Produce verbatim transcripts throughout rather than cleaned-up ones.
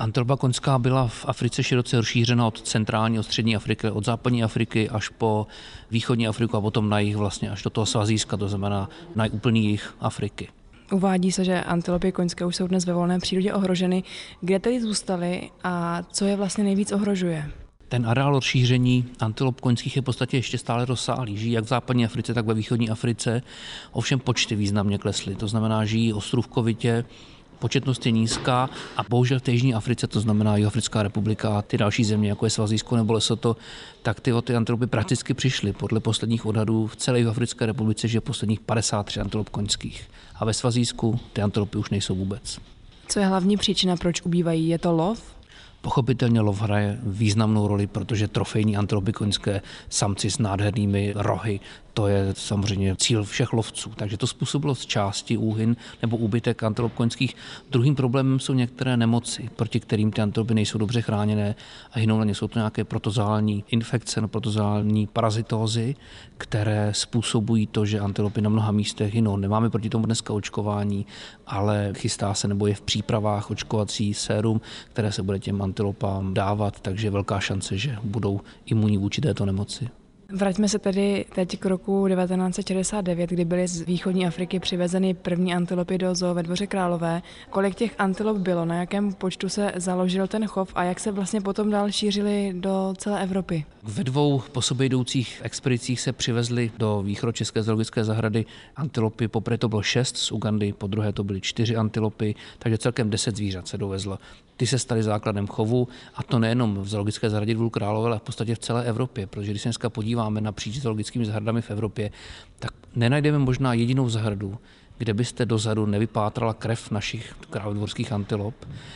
Antilopa koňská byla v Africe široce rozšířena od centrální, od střední Afriky, od západní Afriky až po východní Afriku a potom na jih vlastně až do toho Svazijska, to znamená na úplný jih Afriky. Uvádí se, že antilopy koňské už jsou dnes ve volné přírodě ohroženy. Kde tedy zůstaly a co je vlastně nejvíc ohrožuje? Ten areál rozšíření antilop koňských je v podstatě ještě stále rozsáhlý. Žijí jak v západní Africe, tak ve východní Africe. Ovšem počty významně klesly. To znamená, žijí ostrůvkovitě, početnost je nízká a bohužel v té jižní Africe, to znamená Jihoafrická republika a ty další země, jako je Svazijsko nebo Lesoto, tak ty, ty antilopy prakticky přišly. Podle posledních odhadů v celé Jihoafrické republice žije posledních padesát tři antilop koňských. A ve Svazijsku ty antilopy už nejsou vůbec. Co je hlavní příčina, proč ubývají? Je to lov? Pochopitelně lov hraje významnou roli, protože trofejní antilopy koňské, samci s nádhernými rohy, to je samozřejmě cíl všech lovců. Takže to způsobilo z části úhyn nebo úbytek antilop koňských. Druhým problémem jsou některé nemoci, proti kterým ty antilopy nejsou dobře chráněné a hynou na ně. Jsou to nějaké protozoální infekce, no protozoální parazitózy, které způsobují to, že antilopy na mnoha místech hynou. Nemáme proti tomu dneska očkování, ale chystá se nebo je v přípravách očkovací sérum, které se bude těm antilopám dávat, takže je velká šance, že budou imunní vůči této nemoci. Vraťme se tedy teď k roku devatenáct set šedesát devět, kdy byly z východní Afriky přivezeny první antilopy do zoo ve Dvoře Králové. Kolik těch antilop bylo, na jakém počtu se založil ten chov a jak se vlastně potom dál šířily do celé Evropy? Ve dvou po sobě jdoucích expedicích se přivezly do východočeské zoologické zahrady antilopy. Poprvé to bylo šest z Ugandy, po druhé to byly čtyři antilopy, takže celkem deset zvířat se dovezlo. Ty se staly základem chovu a to nejenom v zoologické zahradě Dvůr Králové, ale v podstatě v celé Evropě, protože když se dneska podíváme napříč zoologickými zahradami v Evropě, tak nenajdeme možná jedinou zahradu, kde byste dozadu nevypátrala krev našich krávodvorských antilop.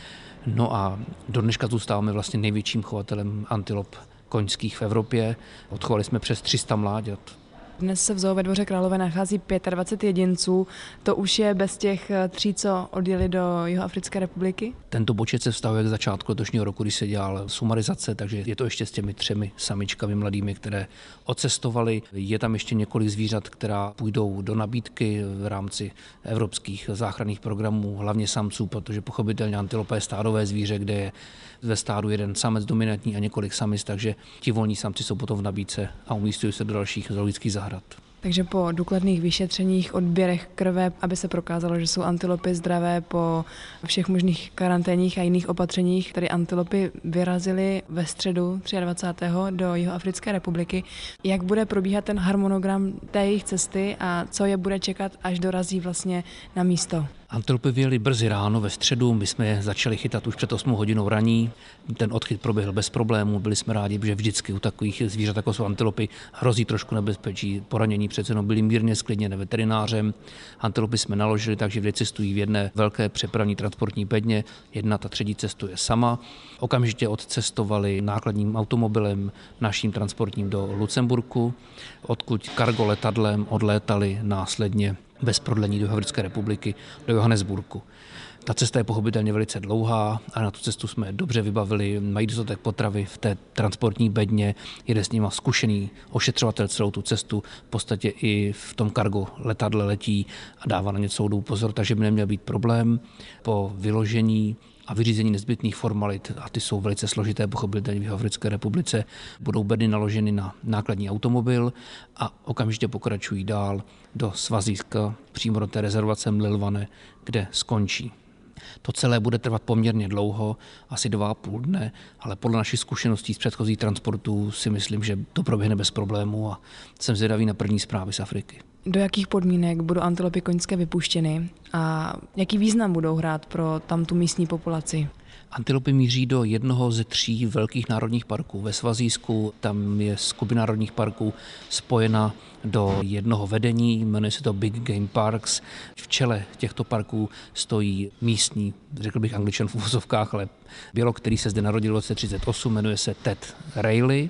No a do dneška zůstáváme vlastně největším chovatelem antilop koňských v Evropě. Odchovali jsme přes tři sta mláďat. Dnes se v zoo ve Dvoře Králové nachází dvacet pět jedinců. To už je bez těch tří, co odjeli do Jihoafrické republiky? Tento počet se vztahuje k začátku letošního roku, když se dělal sumarizace, takže je to ještě s těmi třemi samičkami mladými, které odcestovaly. Je tam ještě několik zvířat, která půjdou do nabídky v rámci evropských záchranných programů, hlavně samců, protože pochopitelně antilopa je stádové zvíře, kde je ve stádu jeden samec dominantní a několik samic, takže ti volní samci jsou potom v nabídce a umístují se do dalších zoologických zahrad. Takže po důkladných vyšetřeních, odběrech krve, aby se prokázalo, že jsou antilopy zdravé, po všech možných karanténních a jiných opatřeních, tady antilopy vyrazily ve středu dvacátého třetího do Jihoafrické republiky. Jak bude probíhat ten harmonogram té jejich cesty a co je bude čekat, až dorazí vlastně na místo? Antilopy vyjeli brzy ráno ve středu, my jsme je začali chytat už před osmou hodinou raní. Ten odchyt proběhl bez problémů, byli jsme rádi, že vždycky u takových zvířat, jako jsou antilopy, hrozí trošku nebezpečí. Poranění přece jenom byli mírně sklidněné veterinářem. Antilopy jsme naložili, takže vždy cestují v jedné velké přepravní transportní bedně, jedna ta třetí cestuje sama. Okamžitě odcestovali nákladním automobilem naším transportním do Lucemburku, odkud cargo letadlem odlétali následně bez prodlení do Jihoafrické republiky, do Johannesburgu. Ta cesta je pochopitelně velice dlouhá a na tu cestu jsme dobře vybavili, mají dostatek potravy v té transportní bedně, jede s nima zkušený ošetřovatel celou tu cestu, v podstatě i v tom cargo letadle letí a dává na ně celou dobu pozor, takže by neměl být problém. Po vyložení a vyřízení nezbytných formalit, a ty jsou velice složité, pochopitelně v Jihoafrické republice, budou bedny naloženy na nákladní automobil a okamžitě pokračují dál do Svazijska, přímo do té rezervace Mlilwane, kde skončí. To celé bude trvat poměrně dlouho, asi dva a půl dne, ale podle našich zkušeností z předchozích transportů si myslím, že to proběhne bez problémů a jsem zvědavý na první zprávy z Afriky. Do jakých podmínek budou antilopy koňské vypuštěny a jaký význam budou hrát pro tam tu místní populaci? Antilopy míří do jednoho ze tří velkých národních parků. Ve Svazijsku tam je skupina národních parků spojena do jednoho vedení, jmenuje se to Big Game Parks. V čele těchto parků stojí místní, řekl bych Angličan v uvozovkách, ale bělok, který se zde narodil v roce třicet osm, jmenuje se Ted Reilly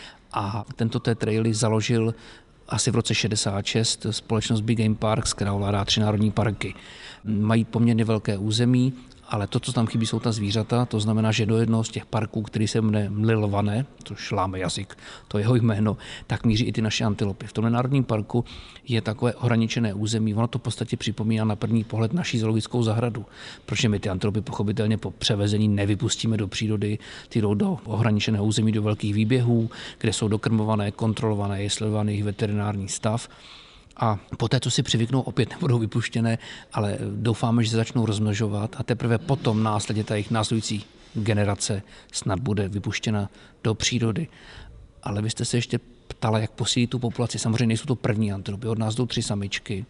a tento Ted Reilly založil asi v roce šedesát šest společnost Big Game Parks, která ovládá tři národní parky. Mají poměrně velké území ale to, co tam chybí, jsou ta zvířata, to znamená, že do jednoho z těch parků, který se jmenuje Mlilvané, což láme jazyk, to je jeho jméno, tak míří i ty naše antilopy. V tomhle národním parku je takové ohraničené území, ono to v podstatě připomíná na první pohled naší zoologickou zahradu, protože my ty antilopy pochopitelně po převezení nevypustíme do přírody, ty jdou do ohraničeného území, do velkých výběhů, kde jsou dokrmované, kontrolované, je sledovaný jejich veterinární stav. A poté, co si přivyknou, opět nebudou vypuštěné, ale doufáme, že se začnou rozmnožovat a teprve potom následně ta jejich následující generace snad bude vypuštěna do přírody. Ale vy jste se ještě ptala, jak posílit tu populaci. Samozřejmě nejsou to první antilopy, od nás jdou tři samičky,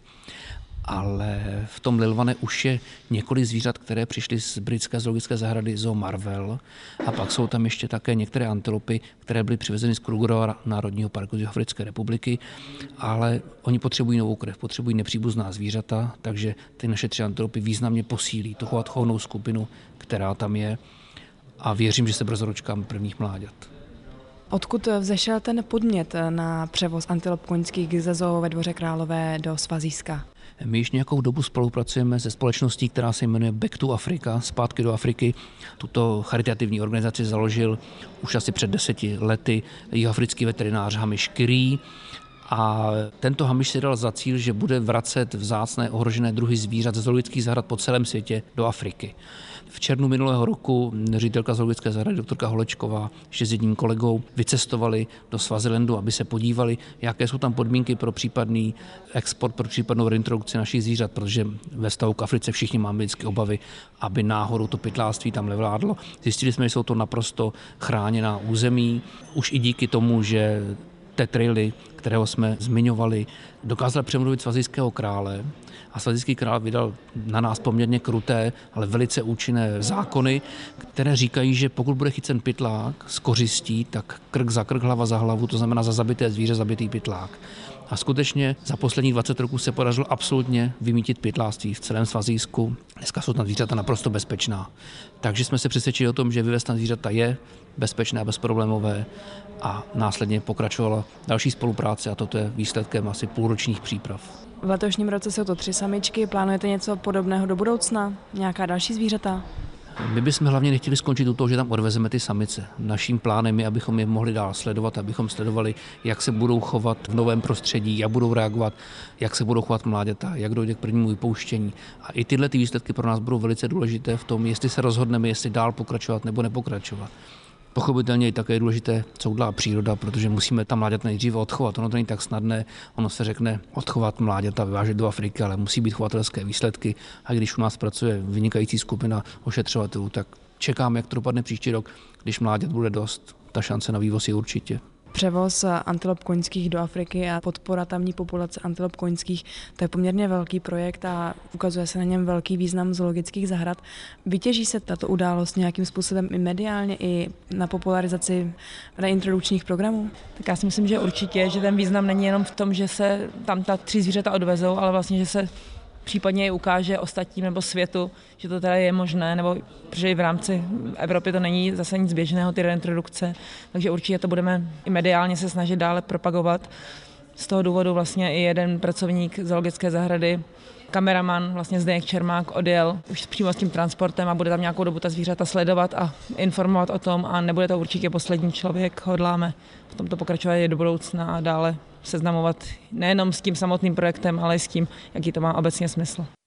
ale v tom Lilvané už je několik zvířat, které přišly z britské zoologické zahrady Zoo Marvel a pak jsou tam ještě také některé antilopy, které byly přivezeny z Krugerova národního parku z Jihoafrické republiky, ale oni potřebují novou krev, potřebují nepříbuzná zvířata, takže ty naše tři antilopy významně posílí tu chovnou skupinu, která tam je a věřím, že se brzo dočkáme prvních mláďat. Odkud vzešel ten podnět na převoz antilop koňských ze zoo ve Dvoře Králové do Svazijska? My již nějakou dobu spolupracujeme se společností, která se jmenuje Back to Africa, zpátky do Afriky. Tuto charitativní organizaci založil už asi před deseti lety jihoafrický veterinář Hamish Kiri. A tento Hamish si dal za cíl, že bude vracet vzácné ohrožené druhy zvířat ze zoologických zahrad po celém světě do Afriky. V červnu minulého roku ředitelka zoologické zahrady doktorka Holečková ještě s jedním kolegou vycestovali do Swazilandu, aby se podívali, jaké jsou tam podmínky pro případný export, pro případnou reintrodukci našich zvířat, protože ve vztahu k Africe všichni máme vždycky obavy, aby náhodou to pytláctví tam nevládlo. Zjistili jsme, že jsou to naprosto chráněná území, už i díky tomu, že Tetraily, kterého jsme zmiňovali, dokázal přemluvit svazijského krále a svazijský král vydal na nás poměrně kruté, ale velice účinné zákony, které říkají, že pokud bude chycen pytlák s kořistí, tak krk za krk, hlava za hlavu, to znamená za zabité zvíře zabitý pytlák. A skutečně za posledních dvacet roků se podařilo absolutně vymítit pytláctví v celém Svazijsku. Dneska jsou tam zvířata naprosto bezpečná. Takže jsme se přesvědčili o tom, že vyvést tam zvířata je bezpečné a bezproblémové a následně pokračovala další spolupráce a toto je výsledkem asi půlročních příprav. V letošním roce jsou to tři samičky. Plánujete něco podobného do budoucna? Nějaká další zvířata? My bychom hlavně nechtěli skončit u toho, že tam odvezeme ty samice. Naším plánem je, abychom je mohli dál sledovat, abychom sledovali, jak se budou chovat v novém prostředí, jak budou reagovat, jak se budou chovat mláďata, jak dojde k prvnímu vypouštění. A i tyhle ty výsledky pro nás budou velice důležité v tom, jestli se rozhodneme, jestli dál pokračovat nebo nepokračovat. Pochopitelně i také je důležité, co udělá příroda, protože musíme tam mláďata nejdříve odchovat. Ono to není tak snadné, ono se řekne odchovat mláďata, vyvážet do Afriky, ale musí být chovatelské výsledky. A když u nás pracuje vynikající skupina ošetřovatelů, tak čekám, jak to dopadne příští rok, když mláďat bude dost. Ta šance na vývoz je určitě. Převoz antilop koňských do Afriky a podpora tamní populace antilop koňských, to je poměrně velký projekt a ukazuje se na něm velký význam zoologických zahrad. Vytěží se tato událost nějakým způsobem i mediálně, i na popularizaci reintrodukčních programů? Tak já si myslím, že určitě, že ten význam není jenom v tom, že se tam ta tři zvířata odvezou, ale vlastně, že se případně i ukáže ostatním nebo světu, že to teda je možné, nebo protože i v rámci Evropy to není zase nic běžného, ty reintrodukce, takže určitě to budeme i mediálně se snažit dále propagovat. Z toho důvodu vlastně i jeden pracovník zoologické zahrady, kameraman, vlastně Zdeněk Čermák, odjel už přímo s tím transportem a bude tam nějakou dobu ta zvířata sledovat a informovat o tom a nebude to určitě poslední člověk, hodláme v tomto pokračovat i do budoucna a dále seznamovat nejenom s tím samotným projektem, ale i s tím, jaký to má obecně smysl.